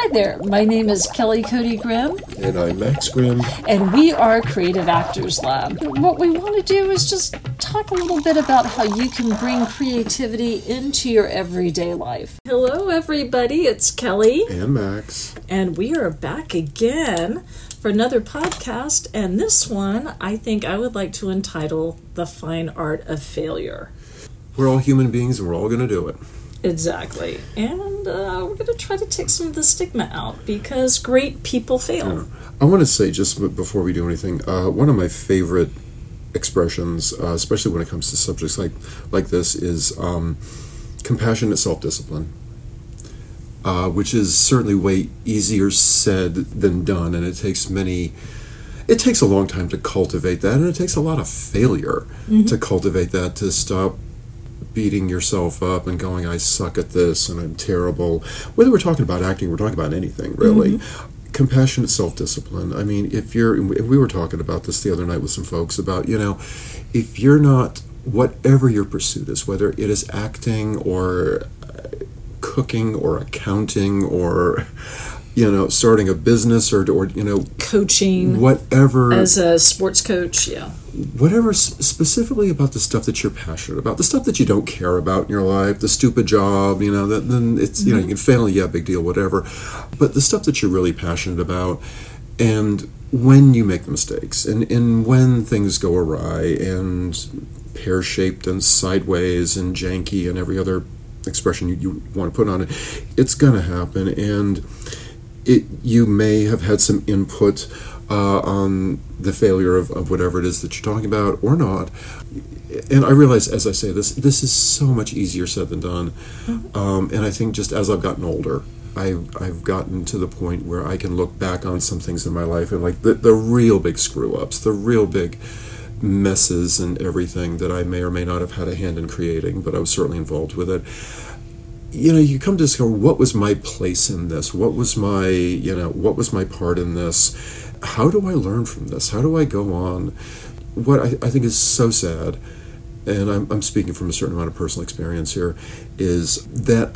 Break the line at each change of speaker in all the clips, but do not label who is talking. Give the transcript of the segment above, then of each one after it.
Hi there, my name is Kelly Cody Grimm.
And I'm Max Grimm.
And we are Creative Actors Lab. What we want to do is just talk a little bit about how you can bring creativity into your everyday life. Hello everybody, it's Kelly.
And Max.
And we are back again for another podcast. And this one, I think I would like to entitle The Fine Art of Failure.
We're all human beings and we're all going to do it.
Exactly. And we're going to try to take some of the stigma out because great people fail.
Yeah. I want to say, just before we do anything, one of my favorite expressions, especially when it comes to subjects like this, is compassionate self-discipline, which is certainly way easier said than done, and it takes a long time to cultivate that, and it takes a lot of failure to cultivate that, to stop beating yourself up and going, I suck at this and I'm terrible. Whether we're talking about acting, we're talking about anything, really. Compassionate self-discipline. I mean, we were talking about this the other night with some folks about, if you're not, whatever your pursuit is, whether it is acting or cooking or accounting or, starting a business or
coaching,
whatever.
As a sports coach, yeah.
Whatever specifically about the stuff that you're passionate about, the stuff that you don't care about in your life, the stupid job, then it's, you can fail, yeah, big deal, whatever. But the stuff that you're really passionate about, and when you make the mistakes, and when things go awry, and pear-shaped and sideways and janky and every other expression you want to put on it, it's going to happen, and you may have had some input on the failure of whatever it is that you're talking about or not. And I realize, as I say this is so much easier said than done. And I think just as I've gotten older, I've gotten to the point where I can look back on some things in my life and like the real big screw-ups, the real big messes and everything that I may or may not have had a hand in creating, but I was certainly involved with it. You come to discover, what was my place in this? What was my part in this? How do I learn from this? How do I go on? What I think is so sad, and I'm speaking from a certain amount of personal experience here, is that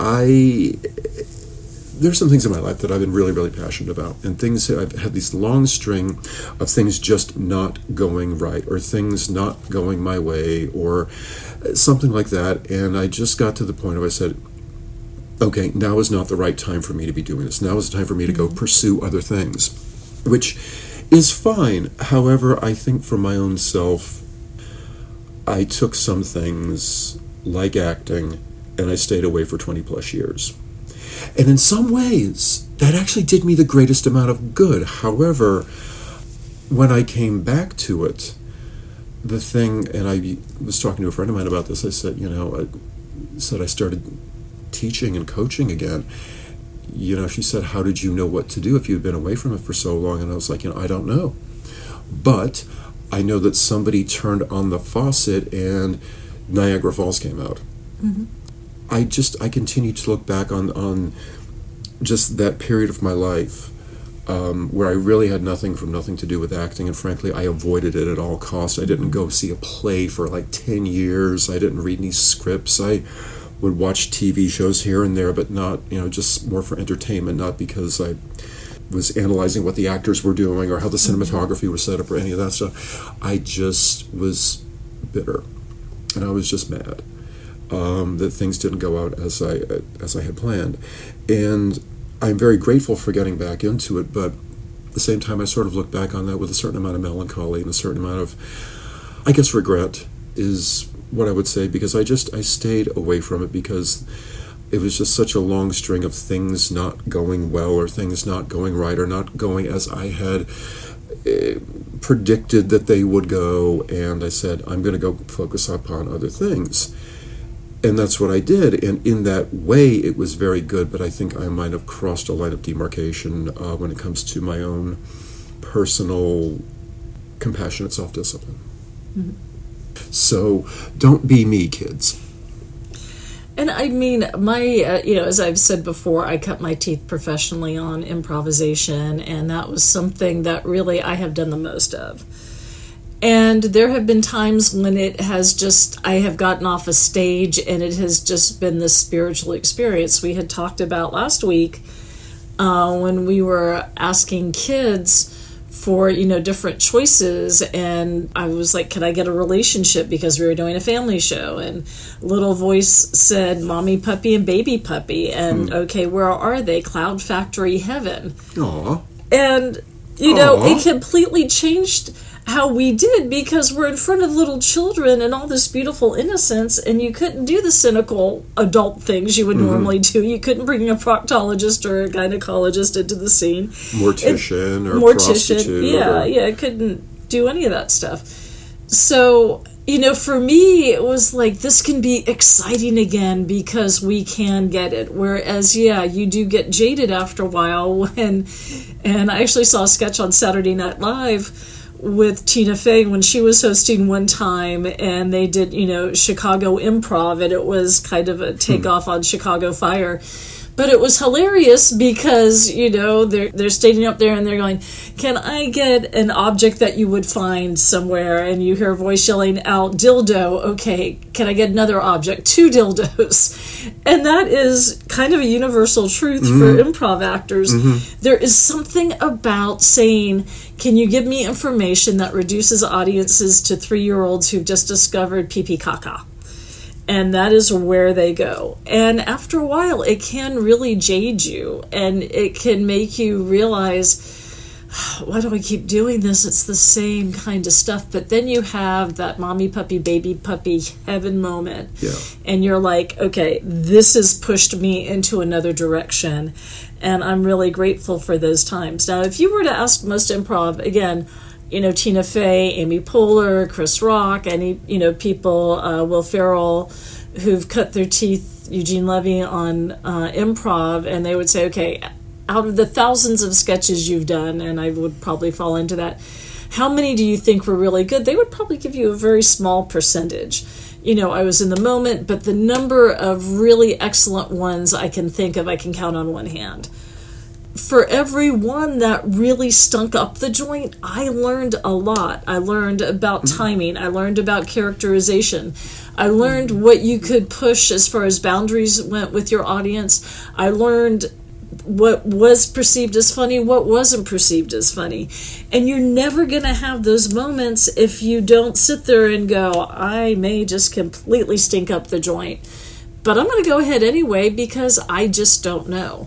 there's some things in my life that I've been really, really passionate about, and things I've had this long string of things just not going right, or things not going my way, or something like that, and I just got to the point where I said, okay, now is not the right time for me to be doing this. Now is the time for me to go pursue other things, which is fine. However, I think for my own self, I took some things like acting and I stayed away for 20 plus years. And in some ways, that actually did me the greatest amount of good. However, when I came back to it, the thing, and I was talking to a friend of mine about this, I said, I started teaching and coaching again. She said, how did you know what to do if you'd been away from it for so long? And I was like, I don't know. But I know that somebody turned on the faucet and Niagara Falls came out. I continue to look back on just that period of my life where I really had nothing to do with acting, and frankly, I avoided it at all costs. I didn't go see a play for like 10 years. I didn't read any scripts. I would watch TV shows here and there, but not, just more for entertainment, not because I was analyzing what the actors were doing or how the cinematography was set up or any of that stuff. I just was bitter, and I was just mad that things didn't go out as I had planned. And I'm very grateful for getting back into it, but at the same time, I sort of look back on that with a certain amount of melancholy and a certain amount of, I guess, regret is what I would say, because I stayed away from it because it was just such a long string of things not going well, or things not going right, or not going as I had predicted that they would go, and I said, I'm going to go focus upon other things. And that's what I did, and in that way it was very good, but I think I might have crossed a line of demarcation when it comes to my own personal compassionate self-discipline. So don't be me, kids.
And I mean, as I've said before, I cut my teeth professionally on improvisation, and that was something that really I have done the most of. And there have been times when I have gotten off a stage and it has just been this spiritual experience. We had talked about last week when we were asking kids for, different choices, and I was like, can I get a relationship, because we were doing a family show, and little voice said mommy puppy and baby puppy, and okay, where are they? Cloud Factory Heaven.
Aww.
And it completely changed how we did, because we're in front of little children and all this beautiful innocence, and you couldn't do the cynical adult things you would normally do. You couldn't bring a proctologist or a gynecologist into the scene.
Mortician or prostitute.
Yeah, couldn't do any of that stuff. So, for me, it was like, this can be exciting again because we can get it. Whereas, you do get jaded after a while and I actually saw a sketch on Saturday Night Live with Tina Fey when she was hosting one time, and they did, Chicago Improv, and it was kind of a takeoff on Chicago Fire. But it was hilarious because, they're standing up there and they're going, can I get an object that you would find somewhere? And you hear a voice yelling out, dildo. Okay, can I get another object? 2 dildos. And that is kind of a universal truth for improv actors. There is something about saying, can you give me information that reduces audiences to 3-year-olds who've just discovered pee-pee caca? And that is where they go. And after a while, it can really jade you. And it can make you realize, why do I keep doing this? It's the same kind of stuff. But then you have that mommy puppy, baby puppy heaven moment.
Yeah.
And you're like, okay, this has pushed me into another direction. And I'm really grateful for those times. Now, if you were to ask most improv, again, Tina Fey, Amy Poehler, Chris Rock, any, people, Will Ferrell, who've cut their teeth, Eugene Levy, on improv, and they would say, okay, out of the thousands of sketches you've done, and I would probably fall into that, how many do you think were really good? They would probably give you a very small percentage. I was in the moment, but the number of really excellent ones I can think of, I can count on one hand. For every one that really stunk up the joint, I learned a lot. I learned about timing. I learned about characterization. I learned what you could push as far as boundaries went with your audience. I learned what was perceived as funny, what wasn't perceived as funny. And you're never going to have those moments if you don't sit there and go, I may just completely stink up the joint, but I'm going to go ahead anyway because I just don't know.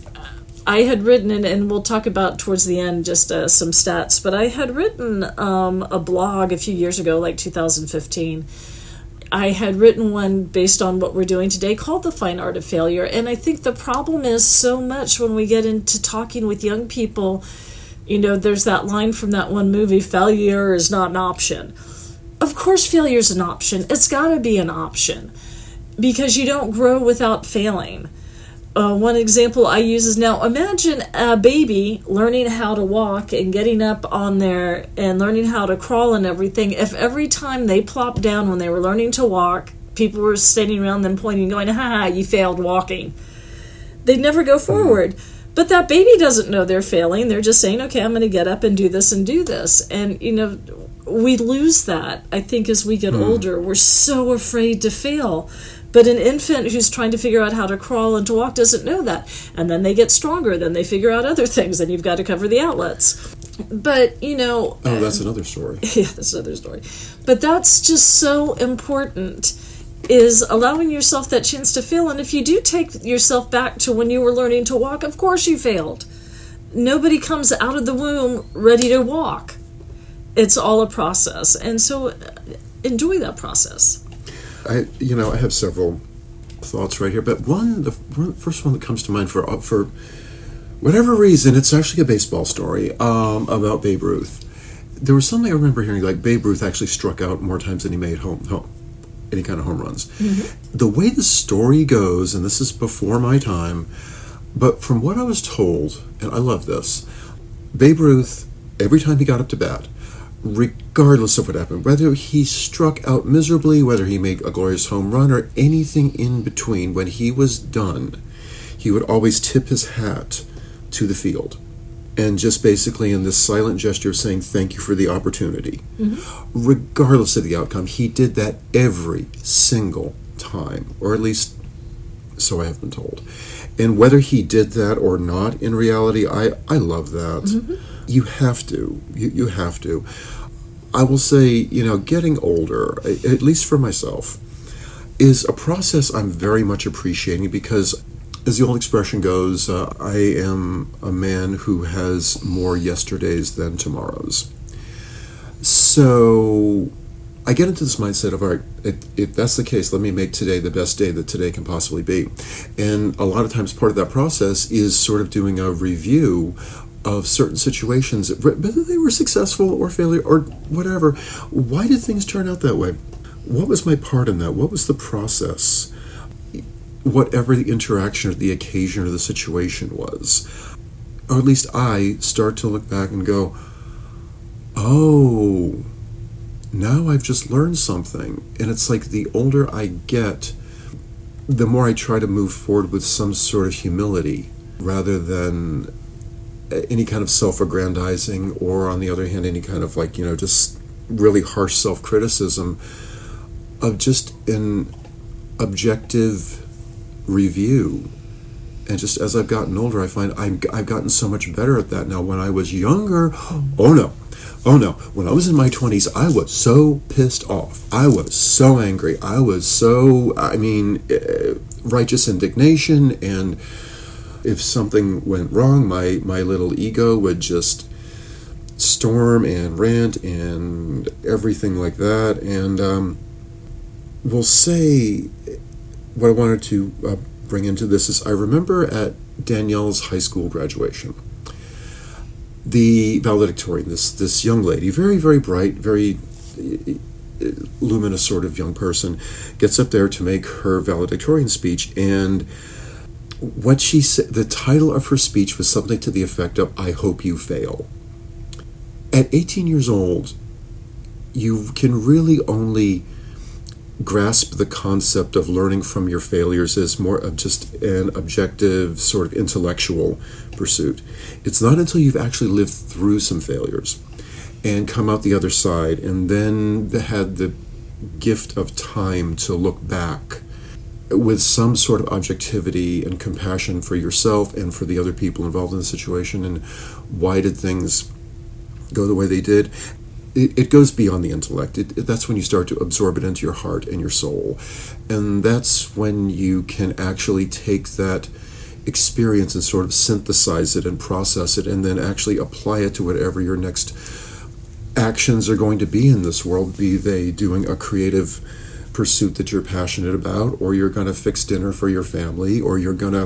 I had written, and we'll talk about towards the end just some stats, but I had written a blog a few years ago, like 2015. I had written one based on what we're doing today called The Fine Art of Failure, and I think the problem is so much when we get into talking with young people, there's that line from that one movie, failure is not an option. Of course failure is an option. It's got to be an option because you don't grow without failing. One example I use is, now imagine a baby learning how to walk and getting up on there and learning how to crawl and everything. If every time they plopped down when they were learning to walk, people were standing around them pointing, going, ha, you failed walking, they'd never go forward. But that baby doesn't know they're failing. They're just saying, okay, I'm going to get up and do this and do this. And, we lose that, I think, as we get older. We're so afraid to fail. But an infant who's trying to figure out how to crawl and to walk doesn't know that. And then they get stronger. Then they figure out other things. Then you've got to cover the outlets. But,
Oh, that's another story.
Yeah, that's another story. But that's just so important, is allowing yourself that chance to fail. And if you do take yourself back to when you were learning to walk, of course you failed. Nobody comes out of the womb ready to walk. It's all a process. And so enjoy that process.
I have several thoughts right here, but the first one that comes to mind for whatever reason, it's actually a baseball story about Babe Ruth. There was something I remember hearing, like Babe Ruth actually struck out more times than he made any kind of home runs. The way the story goes, and this is before my time, but from what I was told, and I love this, Babe Ruth, every time he got up to bat, regardless of what happened, whether he struck out miserably, whether he made a glorious home run, or anything in between, when he was done, he would always tip his hat to the field. And just basically in this silent gesture of saying thank you for the opportunity. Regardless of the outcome, he did that every single time, or at least so I have been told. And whether he did that or not, in reality, I love that. Mm-hmm. You have to. You have to. I will say, getting older, at least for myself, is a process I'm very much appreciating because, as the old expression goes, I am a man who has more yesterdays than tomorrows. So I get into this mindset of, all right, if that's the case, let me make today the best day that today can possibly be. And a lot of times part of that process is sort of doing a review of certain situations, whether they were successful or failure or whatever. Why did things turn out that way? What was my part in that? What was the process? Whatever the interaction or the occasion or the situation was. Or at least I start to look back and go, oh, now I've just learned something. And it's like the older I get, the more I try to move forward with some sort of humility rather than any kind of self-aggrandizing or, on the other hand, any kind of just really harsh self-criticism, of just an objective review. And just as I've gotten older, I find I've gotten so much better at that now. When I was younger, oh no. When I was in my 20s, I was so pissed off. I was so angry. I was so, righteous indignation. And if something went wrong, my little ego would just storm and rant and everything like that. And we'll say what I wanted to bring into this is I remember at Danielle's high school graduation, the valedictorian, this young lady, very, very bright, very luminous sort of young person, gets up there to make her valedictorian speech, and what she said, the title of her speech was something to the effect of, "I hope you fail." At 18 years old, you can really only grasp the concept of learning from your failures as more of just an objective sort of intellectual pursuit. It's not until you've actually lived through some failures and come out the other side and then had the gift of time to look back with some sort of objectivity and compassion for yourself and for the other people involved in the situation, and why did things go the way they did. It goes beyond the intellect. That's when you start to absorb it into your heart and your soul. And that's when you can actually take that experience and sort of synthesize it and process it and then actually apply it to whatever your next actions are going to be in this world, be they doing a creative pursuit that you're passionate about, or you're going to fix dinner for your family, or you're going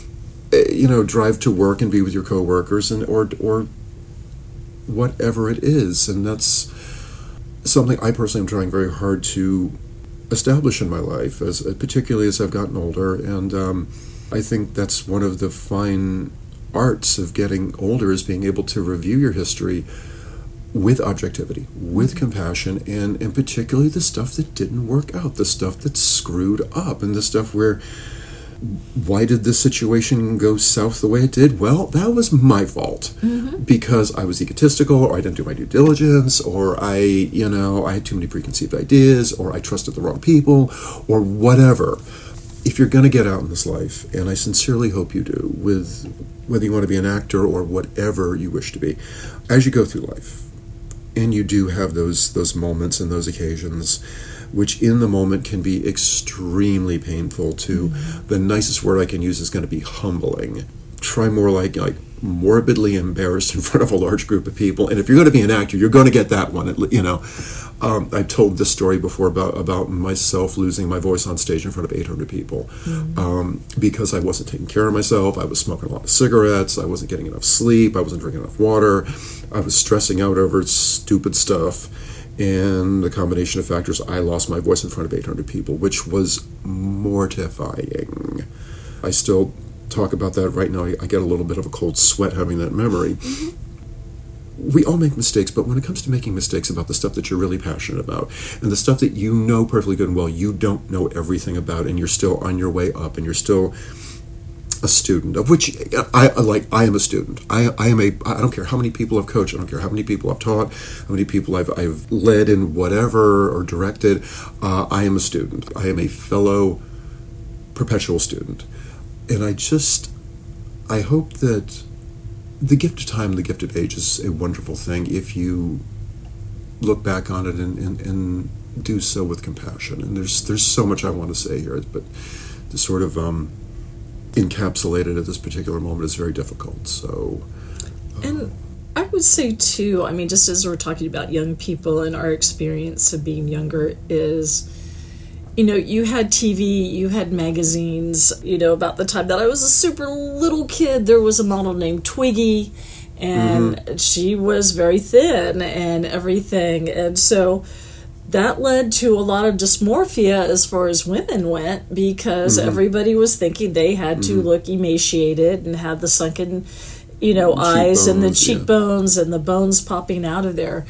to drive to work and be with your coworkers, and or whatever it is. And that's something I personally am trying very hard to establish in my life, particularly as I've gotten older. And I think that's one of the fine arts of getting older, is being able to review your history with objectivity, with compassion, and particularly the stuff that didn't work out, the stuff that screwed up, and the stuff where, why did this situation go south the way it did? Well, that was my fault, because I was egotistical, or I didn't do my due diligence, or I had too many preconceived ideas, or I trusted the wrong people, or whatever. If you're going to get out in this life, and I sincerely hope you do, with whether you want to be an actor or whatever you wish to be, as you go through life, and you do have those moments and those occasions, which in the moment can be extremely painful to, the nicest word I can use is going to be humbling. Try more like morbidly embarrassed in front of a large group of people. And if you're going to be an actor, you're going to get that one. I've told this story before about myself losing my voice on stage in front of 800 people because I wasn't taking care of myself. I was smoking a lot of cigarettes. I wasn't getting enough sleep. I wasn't drinking enough water. I was stressing out over stupid stuff. And the combination of factors, I lost my voice in front of 800 people, which was mortifying. I still talk about that right now. I get a little bit of a cold sweat having that memory. We all make mistakes, but when it comes to making mistakes about the stuff that you're really passionate about, and the stuff that you know perfectly good and well you don't know everything about, and you're still on your way up, and you're still a student, of which I am a student. I don't care how many people I've coached, I don't care how many people I've taught, how many people I've led in whatever or directed. I am a student. I am a fellow perpetual student. And I hope that the gift of time, the gift of age is a wonderful thing if you look back on it and do so with compassion. And there's so much I want to say here, but to sort of encapsulate it at this particular moment is very difficult. So,
and I would say too, I mean, just as we're talking about young people and our experience of being younger is, you had TV, you had magazines, about the time that I was a super little kid, there was a model named Twiggy, and she was very thin and everything. And so that led to a lot of dysmorphia as far as women went, because everybody was thinking they had to look emaciated and have the sunken, eyes and the cheekbones and the bones popping out of there.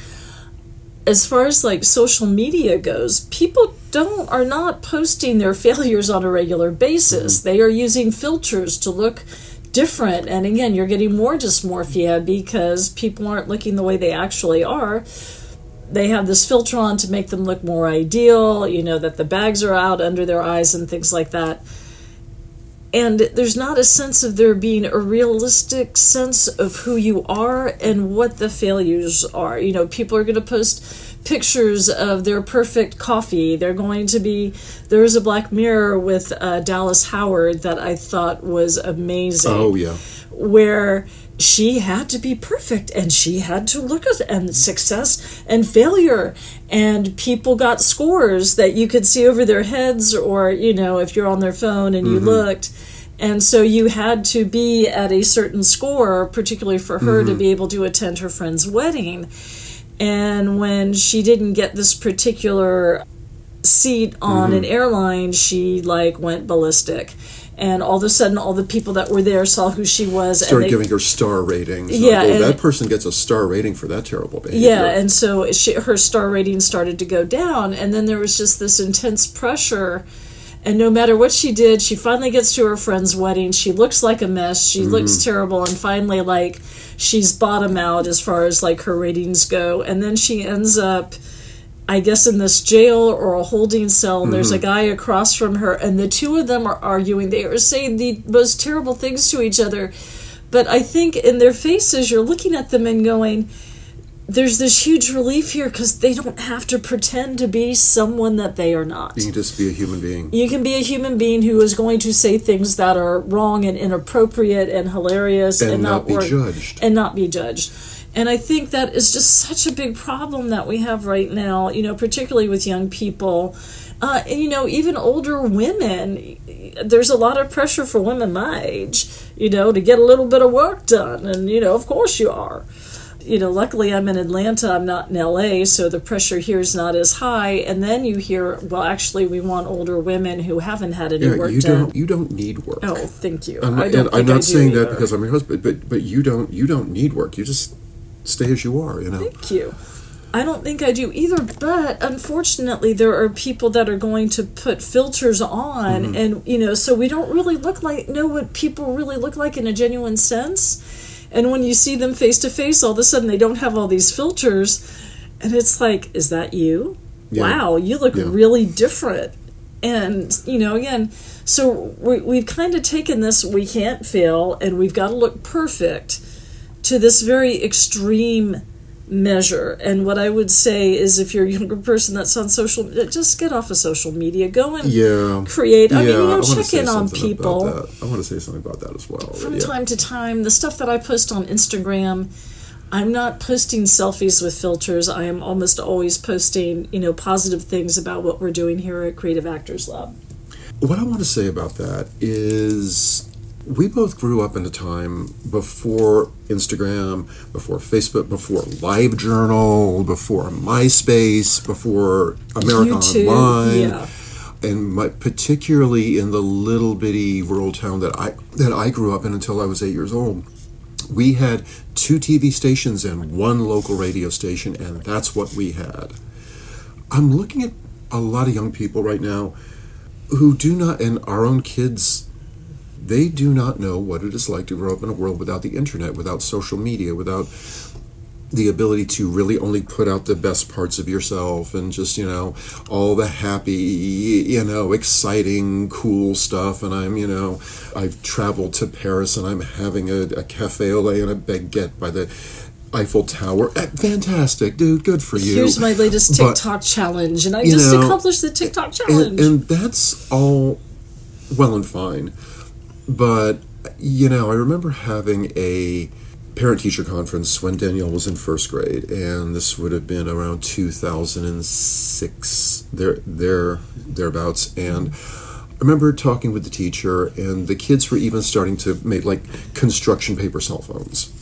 As far as like social media goes, people are not posting their failures on a regular basis. They are using filters to look different. And again, you're getting more dysmorphia because people aren't looking the way they actually are. They have this filter on to make them look more ideal, that the bags are out under their eyes and things like that. And there's not a sense of there being a realistic sense of who you are and what the failures are. People are going to post pictures of their perfect coffee. There's a Black Mirror with Dallas Howard that I thought was amazing.
Oh, yeah.
Where she had to be perfect and she had to look at and success and failure, and people got scores that you could see over their heads, or if you're on their phone and you looked, and so you had to be at a certain score, particularly for her to be able to attend her friend's wedding. And when she didn't get this particular seat on an airline, she went ballistic. And all of a sudden, all the people that were there saw who she was.
Started giving her star ratings.
Yeah.
And that person gets a star rating for that terrible behavior.
Yeah, and so her star rating started to go down. And then there was just this intense pressure. And no matter what she did, she finally gets to her friend's wedding. She looks like a mess. She looks terrible. And finally, she's bottom out as far as, her ratings go. And then she ends up, I guess, in this jail or a holding cell, and there's a guy across from her, and the two of them are arguing. They are saying the most terrible things to each other. But I think in their faces, you're looking at them and going, there's this huge relief here because they don't have to pretend to be someone that they are not.
You can just be a human being.
You can be a human being who is going to say things that are wrong and inappropriate and hilarious and not be judged. And not be judged. And I think that is just such a big problem that we have right now, particularly with young people. And, even older women, there's a lot of pressure for women my age, to get a little bit of work done. And, of course you are. Luckily I'm in Atlanta, I'm not in LA, so the pressure here is not as high. And then you hear, well, actually, we want older women who haven't had any work done.
You don't need work.
Oh, thank you.
I'm not saying that because I'm your husband, but you don't need work. You just stay as you are,
Thank you. I don't think I do either, but unfortunately there are people that are going to put filters on, and so we don't really know what people really look like in a genuine sense. And when you see them face to face, all of a sudden they don't have all these filters, and it's like, is that you? Yeah. Wow, you look really different. And again, so we've kind of taken this we can't fail and we've got to look perfect to this very extreme measure. And what I would say is, if you're a younger person that's on just get off of social media, go and create. I mean, check in on people.
I want to say something about that as well.
From time to time, the stuff that I post on Instagram, I'm not posting selfies with filters. I am almost always posting, positive things about what we're doing here at Creative Actors Lab.
What I want to say about that is, we both grew up in a time before Instagram, before Facebook, before LiveJournal, before MySpace, before America
YouTube,
Online, and particularly in the little bitty rural town that I grew up in until I was 8 years old. We had 2 TV stations and 1 local radio station, and that's what we had. I'm looking at a lot of young people right now who do not, and our own kids, they do not know what it is like to grow up in a world without the internet, without social media, without the ability to really only put out the best parts of yourself and just, all the happy, exciting, cool stuff. And I've traveled to Paris and I'm having a cafe au lait and a baguette by the Eiffel Tower. Fantastic, dude. Good for you.
Here's my latest TikTok challenge, and I just accomplished the TikTok challenge.
And that's all well and fine. But, I remember having a parent-teacher conference when Danielle was in first grade, and this would have been around 2006, thereabouts. And I remember talking with the teacher, and the kids were even starting to make, construction paper cell phones.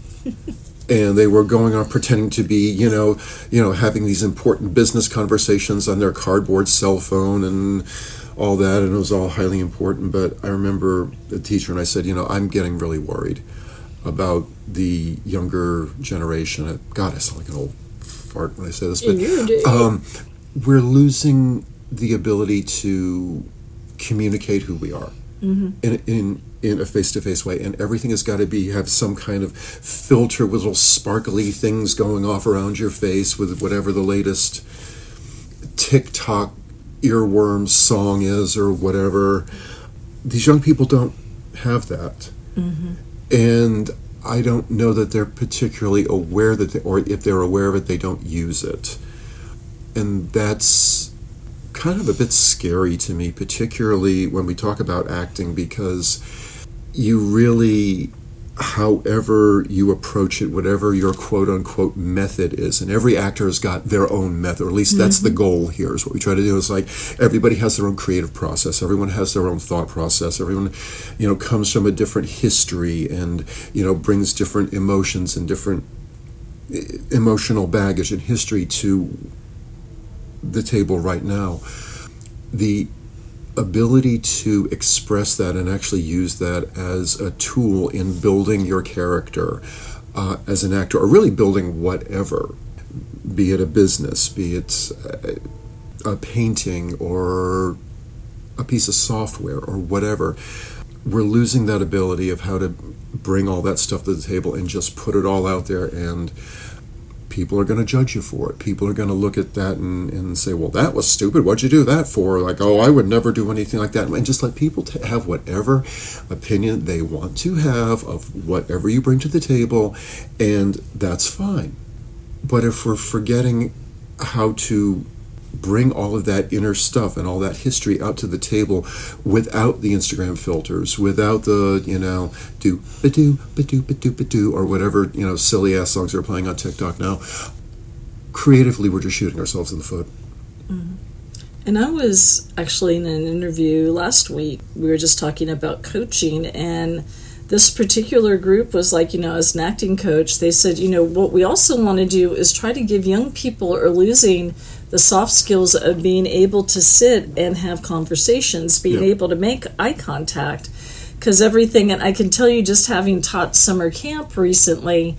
And they were going on pretending to be, having these important business conversations on their cardboard cell phone and all that, and it was all highly important. But I remember the teacher and I said, I'm getting really worried about the younger generation. God, I sound like an old fart when I say this, but we're losing the ability to communicate who we are in a face-to-face way, and everything has got to have some kind of filter with little sparkly things going off around your face with whatever the latest TikTok earworm song is or whatever. These young people don't have that. And I don't know that they're particularly aware or if they're aware of it, they don't use it. And that's kind of a bit scary to me, particularly when we talk about acting, because you really, however you approach it, whatever your quote-unquote method is, and every actor has got their own method, or at least that's the goal here, is what we try to do, is everybody has their own creative process, everyone has their own thought process, everyone, comes from a different history and, brings different emotions and different emotional baggage and history to the table right now. The ability to express that and actually use that as a tool in building your character as an actor, or really building whatever, be it a business, be it a painting or a piece of software or whatever. We're losing that ability of how to bring all that stuff to the table and just put it all out there, and people are going to judge you for it. People are going to look at that and say, well, that was stupid. What'd you do that for? I would never do anything like that. And just let people have whatever opinion they want to have of whatever you bring to the table, and that's fine. But if we're forgetting how to bring all of that inner stuff and all that history out to the table without the Instagram filters, without the, do-ba-do, or whatever, silly-ass songs are playing on TikTok now, creatively we're just shooting ourselves in the foot.
And I was actually in an interview last week. We were just talking about coaching, and this particular group was as an acting coach, they said, what we also want to do is try to give young people who are losing the soft skills of being able to sit and have conversations, being able to make eye contact. Because everything, and I can tell you, just having taught summer camp recently,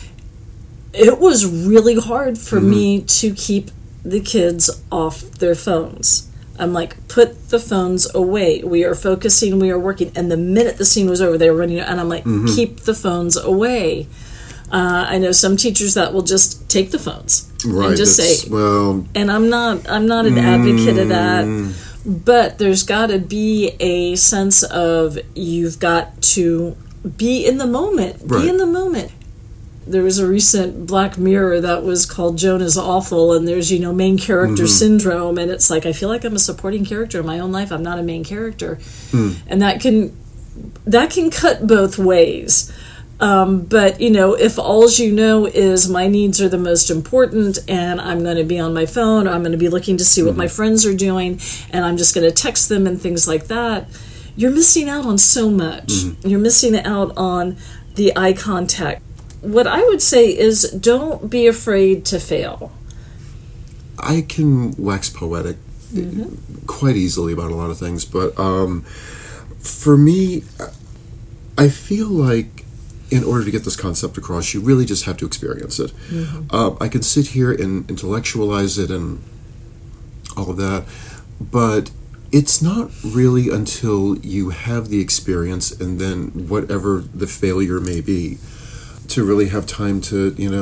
it was really hard for me to keep the kids off their phones. I'm put the phones away. We are focusing, we are working. And the minute the scene was over, they were running, and I'm keep the phones away. I know some teachers that will just take the phones and just say, and I'm not an advocate of that, but there's got to be a sense of you've got to be in the moment. Right. Be in the moment. There was a recent Black Mirror that was called Joan is Awful, and there's, main character syndrome, and it's I feel like I'm a supporting character in my own life. I'm not a main character. And that can cut both ways. But, if all is my needs are the most important, and I'm going to be on my phone, or I'm going to be looking to see what my friends are doing, and I'm just going to text them and things like that, you're missing out on so much. You're missing out on the eye contact. What I would say is don't be afraid to fail.
I can wax poetic quite easily about a lot of things, but for me, I feel like in order to get this concept across, you really just have to experience it. I can sit here and intellectualize it and all of that, but it's not really until you have the experience and then whatever the failure may be to really have time to,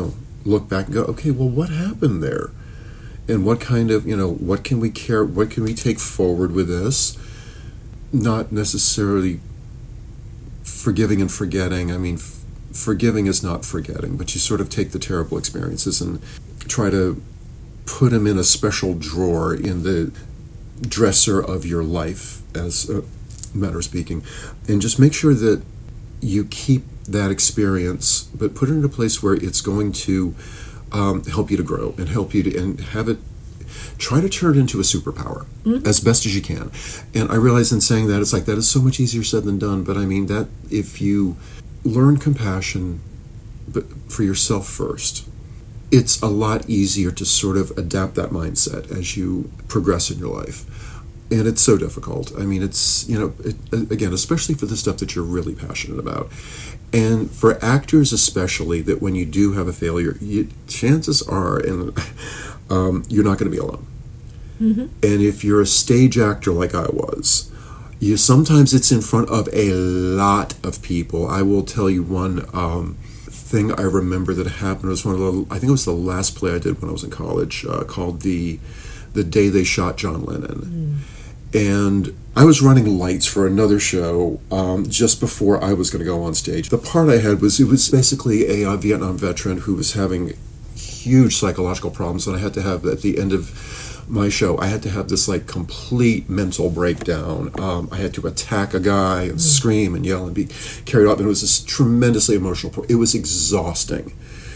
look back and go, okay, well, what happened there? And what kind of, what can we take forward with this? Not necessarily forgiving and forgetting. I mean, forgiving is not forgetting, but you sort of take the terrible experiences and try to put them in a special drawer in the dresser of your life, as a matter of speaking, and just make sure that you keep that experience, but put it in a place where it's going to help you to grow and help you to, and have it, try to turn it into a superpower as best as you can. And I realize in saying that, it's like, that is so much easier said than done, but I mean, that if you learn compassion, but for yourself first, it's a lot easier to sort of adapt that mindset as you progress in your life. And it's so difficult. I mean, it's, again, especially for the stuff that you're really passionate about. And for actors especially, that when you do have a failure, chances are, and you're not going to be alone. And if you're a stage actor like I was, sometimes it's in front of a lot of people. I will tell you one thing I remember that happened. It was I think it was the last play I did when I was in college, called The Day They Shot John Lennon. And I was running lights for another show just before I was going to go on stage. The part I had was, it was basically a Vietnam veteran who was having huge psychological problems, and I had to have, at the end of my show, I had to have this like complete mental breakdown. I had to attack a guy and scream and yell and be carried off, and it was this tremendously emotional. It was exhausting.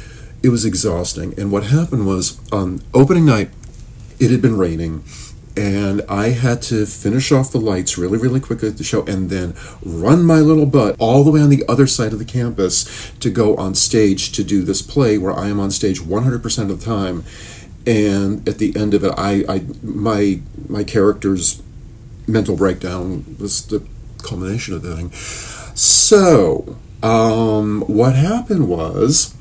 And what happened was, on opening night, it had been raining, and I had to finish off the lights really, really quickly at the show, and then run my little butt all the way on the other side of the campus to go on stage to do this play, where I am on stage 100% of the time. And at the end of it, my character's mental breakdown was the culmination of the thing. So, what happened was,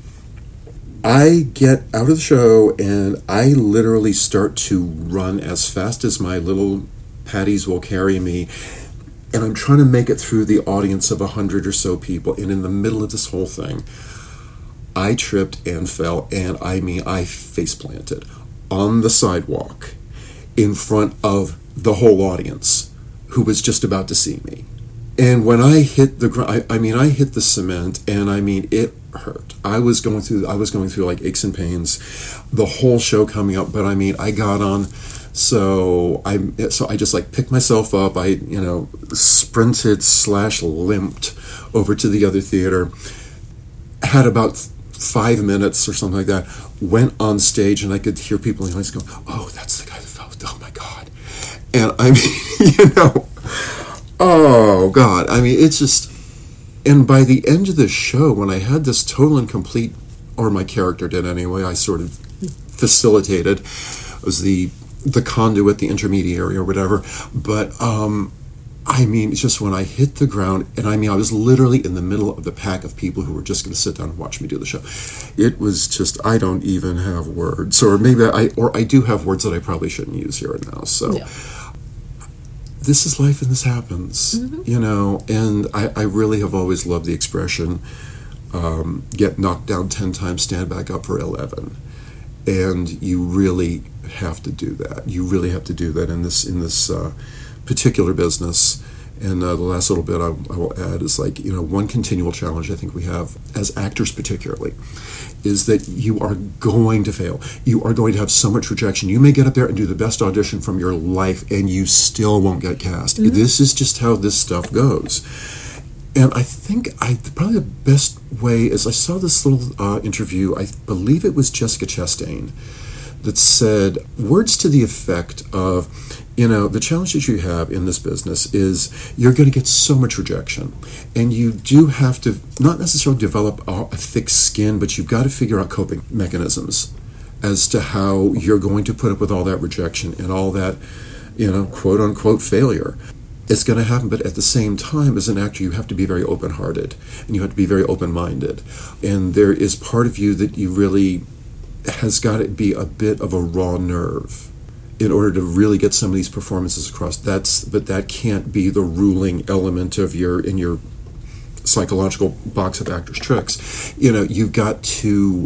I get out of the show and I literally start to run as fast as my little patties will carry me, and I'm trying to make it through the audience of 100 or so people, and in the middle of this whole thing, I tripped and fell, and I face planted on the sidewalk in front of the whole audience who was just about to see me. And when I hit the ground, I hit the cement, and it hurt. I was going through like aches and pains the whole show coming up, but I got on. So I just like picked myself up. I sprinted / limped over to the other theater. Had about 5 minutes or something like that. Went on stage, and I could hear people in the audience go, "Oh, that's the guy that fell. Oh my God!" And oh God! it's just. And by the end of the show, when I had this total and complete, or my character did anyway, I sort of facilitated, was the conduit, the intermediary or whatever. But it's just when I hit the ground, and I was literally in the middle of the pack of people who were just going to sit down and watch me do the show. It was just, I don't even have words, or maybe I do have words that I probably shouldn't use here and now. So. Yeah. This is life, and this happens, and I really have always loved the expression, get knocked down 10 times, stand back up for 11. And you really have to do that. You really have to do that in this particular business. And the last little bit I will add is one continual challenge I think we have as actors particularly is that you are going to fail. You are going to have so much rejection. You may get up there and do the best audition from your life, and you still won't get cast. This is just how this stuff goes. And I think probably the best way is, I saw this little interview, I believe it was Jessica Chastain, that said words to the effect of, the challenge that you have in this business is you're going to get so much rejection, and you do have to not necessarily develop a thick skin, but you've got to figure out coping mechanisms as to how you're going to put up with all that rejection and all that, quote unquote failure. It's going to happen, but at the same time, as an actor, you have to be very open-hearted, and you have to be very open-minded. And there is part of you that you really has got to be a bit of a raw nerve in order to really get some of these performances across. But that can't be the ruling element of your psychological box of actors' tricks. You've got to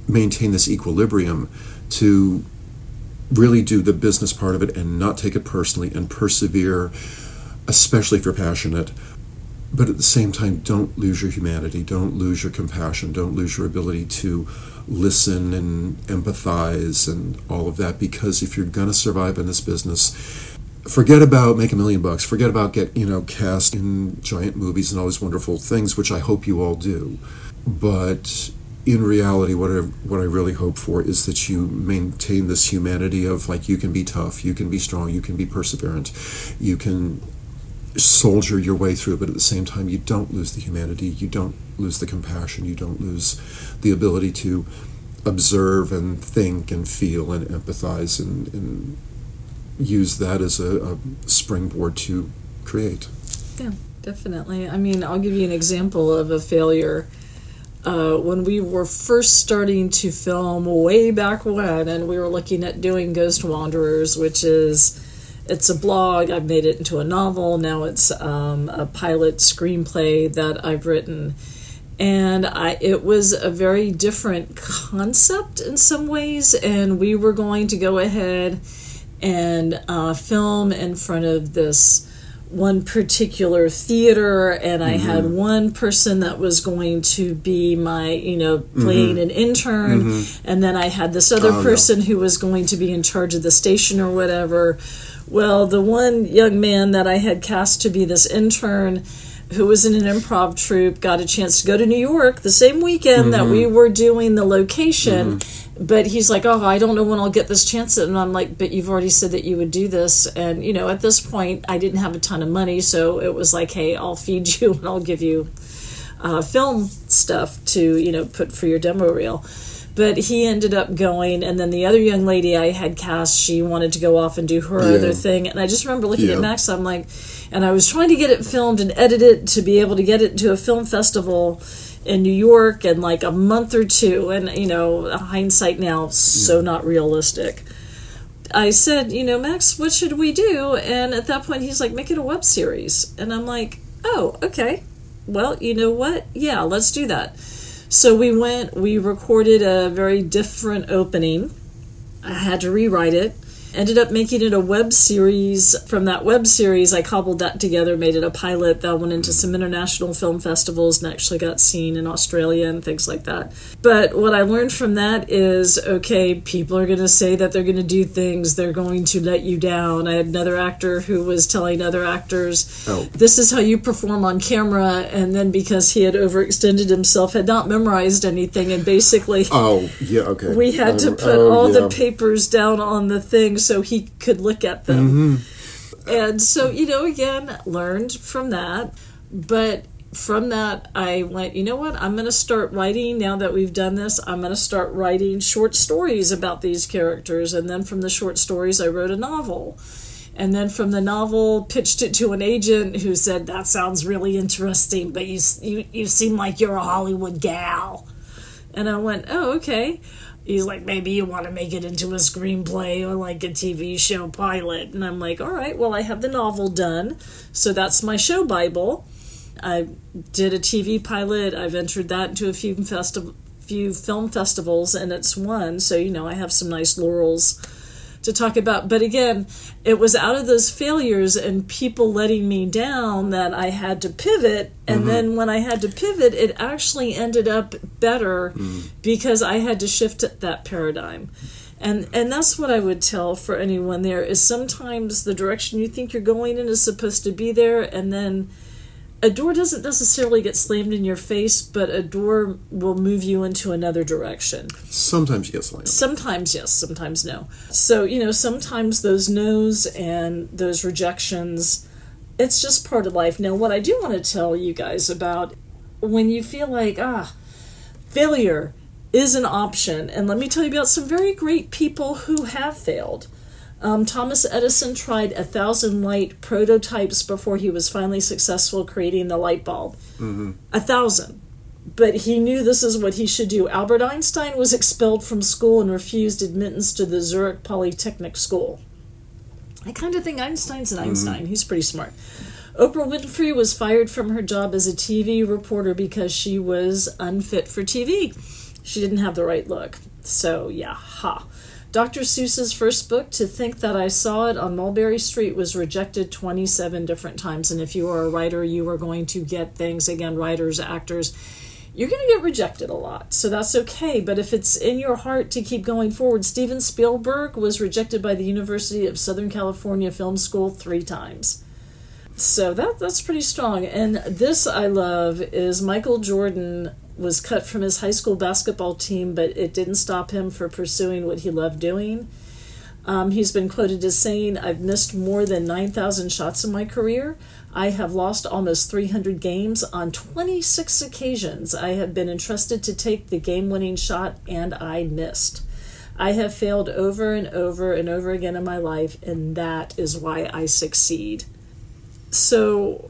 maintain this equilibrium to really do the business part of it and not take it personally and persevere, especially if you're passionate. But at the same time, don't lose your humanity, don't lose your compassion, don't lose your ability to listen and empathize and all of that, because if you're going to survive in this business, forget about make $1 million, forget about cast in giant movies and all these wonderful things, which I hope you all do. But in reality, what I really hope for is that you maintain this humanity of, like, you can be tough, you can be strong, you can be perseverant, you can soldier your way through, but at the same time, you don't lose the humanity, you don't lose the compassion, you don't lose the ability to observe and think and feel and empathize and use that as a springboard to create.
Yeah, definitely. I mean, I'll give you an example of a failure. When we were first starting to film way back when, and we were looking at doing Ghost Wanderers, it's a blog. I've made it into a novel. Now it's a pilot screenplay that I've written. And it was a very different concept in some ways, and we were going to go ahead and film in front of this one particular theater, and I had one person that was going to be my, playing an intern, and then I had this other person who was going to be in charge of the station or whatever. Well, the one young man that I had cast to be this intern, who was in an improv troupe, got a chance to go to New York the same weekend that we were doing the location. But he's like, oh, I don't know when I'll get this chance. And I'm like, but you've already said that you would do this. And, at this point, I didn't have a ton of money. So it was like, hey, I'll feed you and I'll give you film stuff to, put for your demo reel. But he ended up going, and then the other young lady I had cast, she wanted to go off and do her other thing. And I just remember looking at Max, I'm like, and I was trying to get it filmed and edited to be able to get it to a film festival in New York in like a month or two. And, hindsight now, so not realistic. I said, Max, what should we do? And at that point, he's like, make it a web series. And I'm like, oh, okay. Well, you know what? Yeah, let's do that. So we recorded a very different opening. I had to rewrite it. Ended up making it a web series. From that web series, I cobbled that together, made it a pilot that went into some international film festivals and actually got seen in Australia and things like that. But what I learned from that is, okay, people are going to say that they're going to do things, they're going to let you down. I had another actor who was telling other actors, this is how you perform on camera, and then because he had overextended himself, had not memorized anything, and basically we had to put all the papers down on the thing so he could look at them. And so, again, learned from that. But from that, I went, you know what, I'm going to start writing, now that we've done this, I'm going to start writing short stories about these characters. And then from the short stories, I wrote a novel. And then from the novel, pitched it to an agent who said, that sounds really interesting, but you seem like you're a Hollywood gal. And I went, oh, okay. He's like, maybe you want to make it into a screenplay or like a TV show pilot. And I'm like, all right, well, I have the novel done. So that's my show Bible. I did a TV pilot. I've entered that into a few film festivals, and it's won. So, I have some nice laurels to talk about. But again, it was out of those failures and people letting me down that I had to pivot. And then when I had to pivot, it actually ended up better because I had to shift that paradigm. And that's what I would tell for anyone there, is sometimes the direction you think you're going in is supposed to be there, and then a door doesn't necessarily get slammed in your face, but a door will move you into another direction.
Sometimes you get slammed.
Sometimes yes, sometimes no. So, sometimes those no's and those rejections, it's just part of life. Now, what I do want to tell you guys about, when you feel like, failure is an option, and let me tell you about some very great people who have failed. Thomas Edison tried 1,000 light prototypes before he was finally successful creating the light bulb. 1,000. But he knew this is what he should do. Albert Einstein was expelled from school and refused admittance to the Zurich Polytechnic School. I kind of think Einstein's an Einstein. He's pretty smart. Oprah Winfrey was fired from her job as a TV reporter because she was unfit for TV. She didn't have the right look. So, yeah, Dr. Seuss's first book, To Think That I Saw It on Mulberry Street, was rejected 27 different times. And if you are a writer, you are going to get things, again, writers, actors, you're going to get rejected a lot. So that's okay. But if it's in your heart to keep going forward, Steven Spielberg was rejected by the University of Southern California Film School 3 times. So that's pretty strong. And this I love is Michael Jordan was cut from his high school basketball team, but it didn't stop him from pursuing what he loved doing. He's been quoted as saying, "I've missed more than 9,000 shots in my career. I have lost almost 300 games. On 26 occasions, I have been entrusted to take the game-winning shot, and I missed. I have failed over and over and over again in my life, and that is why I succeed." So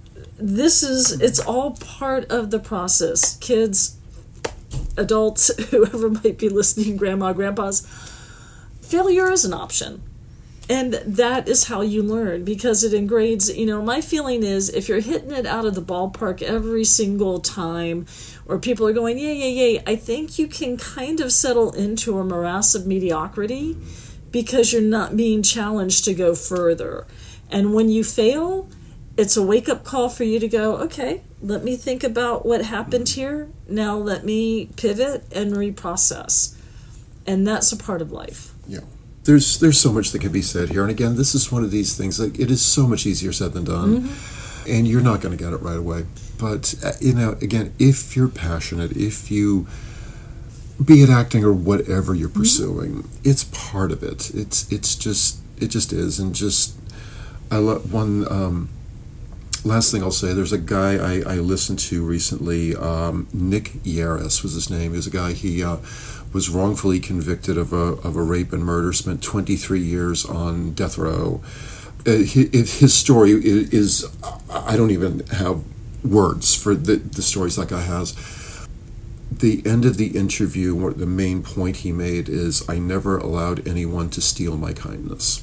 it's all part of the process. Kids, adults, whoever might be listening, grandma, grandpas, failure is an option. And that is how you learn, because it engrades, my feeling is if you're hitting it out of the ballpark every single time, or people are going, yay, I think you can kind of settle into a morass of mediocrity because you're not being challenged to go further. And when you fail, it's a wake-up call for you to go, okay, let me think about what happened here. Now let me pivot and reprocess. And that's a part of life.
Yeah. There's so much that can be said here. And again, this is one of these things, like, it is so much easier said than done. Mm-hmm. And you're not going to get it right away. But, again, if you're passionate, if you, be it acting or whatever you're pursuing, mm-hmm. it's part of it. It just is. And just, I love one, last thing I'll say, there's a guy I listened to recently, Nick Yaris was his name. He was a guy, he was wrongfully convicted of a rape and murder, spent 23 years on death row. His story is, I don't even have words for the stories that guy has. The end of the interview, the main point he made is, I never allowed anyone to steal my kindness.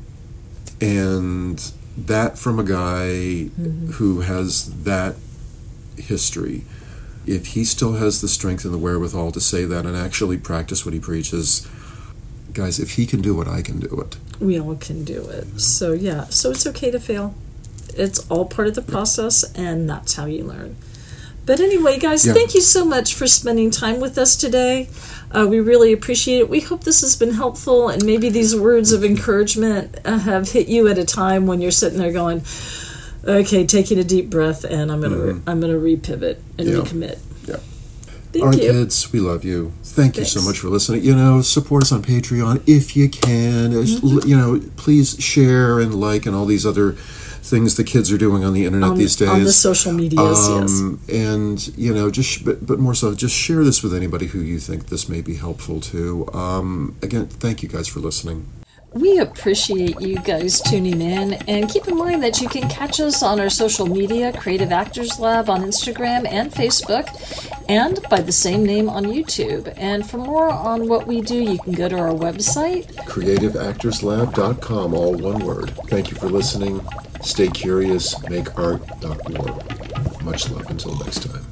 And that from a guy mm-hmm. who has that history, if he still has the strength and the wherewithal to say that and actually practice what he preaches, guys, if he can do it, I can do it.
We all can do it. So it's okay to fail. It's all part of the process, and that's how you learn. But anyway, guys, thank you so much for spending time with us today. We really appreciate it. We hope this has been helpful, and maybe these words of encouragement have hit you at a time when you're sitting there going, okay, taking a deep breath, and I'm gonna repivot and recommit. Yeah. Thank
All right,
you.
kids, we love you. Thanks you so much for listening. Support us on Patreon if you can. Mm-hmm. Please share and like and all these other things the kids are doing on the internet these days.
On the social medias, yes.
And, but more so, just share this with anybody who you think this may be helpful to. Again, thank you guys for listening.
We appreciate you guys tuning in, and keep in mind that you can catch us on our social media, Creative Actors Lab on Instagram and Facebook, and by the same name on YouTube. And for more on what we do, you can go to our website,
creativeactorslab.com, all one word. Thank you for listening. Stay curious, make art, not war. Much love until next time.